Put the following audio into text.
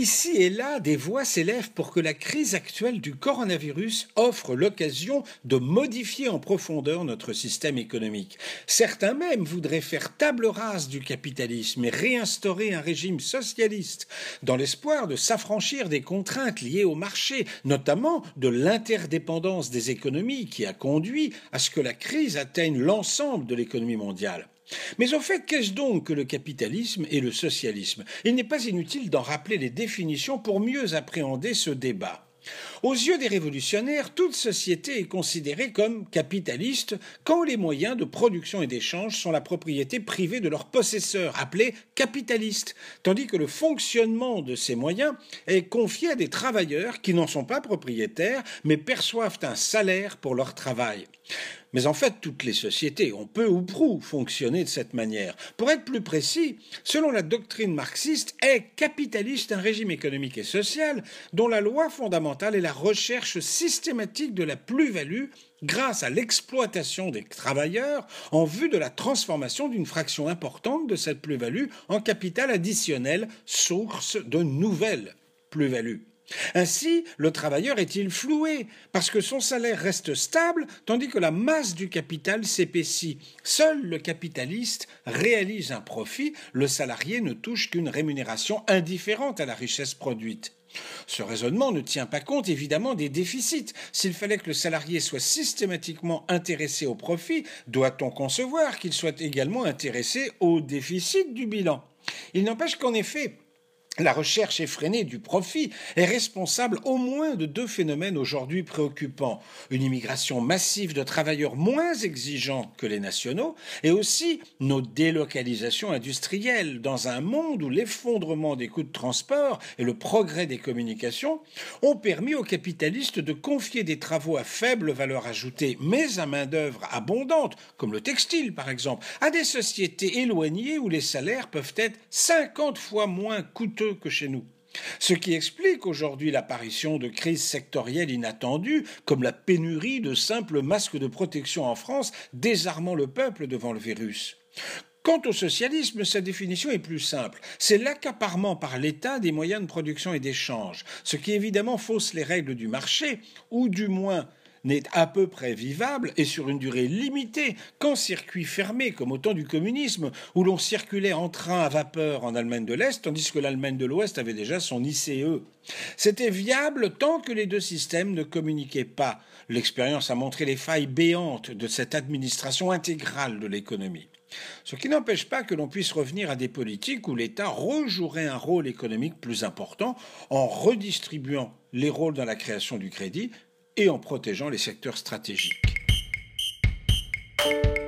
Ici et là, des voix s'élèvent pour que la crise actuelle du coronavirus offre l'occasion de modifier en profondeur notre système économique. Certains même voudraient faire table rase du capitalisme et réinstaurer un régime socialiste, dans l'espoir de s'affranchir des contraintes liées au marché, notamment de l'interdépendance des économies qui a conduit à ce que la crise atteigne l'ensemble de l'économie mondiale. Mais au fait, qu'est-ce donc que le capitalisme et le socialisme? Il n'est pas inutile d'en rappeler les définitions pour mieux appréhender ce débat. Aux yeux des révolutionnaires, toute société est considérée comme capitaliste quand les moyens de production et d'échange sont la propriété privée de leurs possesseurs, appelés capitalistes, tandis que le fonctionnement de ces moyens est confié à des travailleurs qui n'en sont pas propriétaires, mais perçoivent un salaire pour leur travail. Mais en fait, toutes les sociétés ont peu ou prou fonctionné de cette manière. Pour être plus précis, selon la doctrine marxiste, est capitaliste un régime économique et social dont la loi fondamentale est la recherche systématique de la plus-value grâce à l'exploitation des travailleurs en vue de la transformation d'une fraction importante de cette plus-value en capital additionnel, source de nouvelles plus-values. Ainsi, le travailleur est-il floué parce que son salaire reste stable tandis que la masse du capital s'épaissit. Seul le capitaliste réalise un profit, le salarié ne touche qu'une rémunération indifférente à la richesse produite. Ce raisonnement ne tient pas compte évidemment des déficits. S'il fallait que le salarié soit systématiquement intéressé au profit, doit-on concevoir qu'il soit également intéressé au déficit du bilan? Il n'empêche qu'en effet, la recherche effrénée du profit est responsable au moins de deux phénomènes aujourd'hui préoccupants. Une immigration massive de travailleurs moins exigeants que les nationaux et aussi nos délocalisations industrielles dans un monde où l'effondrement des coûts de transport et le progrès des communications ont permis aux capitalistes de confier des travaux à faible valeur ajoutée mais à main-d'œuvre abondante, comme le textile par exemple, à des sociétés éloignées où les salaires peuvent être 50 fois moins coûteux que chez nous. Ce qui explique aujourd'hui l'apparition de crises sectorielles inattendues, comme la pénurie de simples masques de protection en France, désarmant le peuple devant le virus. Quant au socialisme, sa définition est plus simple. C'est l'accaparement par l'État des moyens de production et d'échange, ce qui évidemment fausse les règles du marché, ou du moins n'est à peu près vivable et sur une durée limitée qu'en circuit fermé, comme au temps du communisme, où l'on circulait en train à vapeur en Allemagne de l'Est, tandis que l'Allemagne de l'Ouest avait déjà son ICE. C'était viable tant que les deux systèmes ne communiquaient pas. L'expérience a montré les failles béantes de cette administration intégrale de l'économie. Ce qui n'empêche pas que l'on puisse revenir à des politiques où l'État rejouerait un rôle économique plus important en redistribuant les rôles dans la création du crédit et en protégeant les secteurs stratégiques.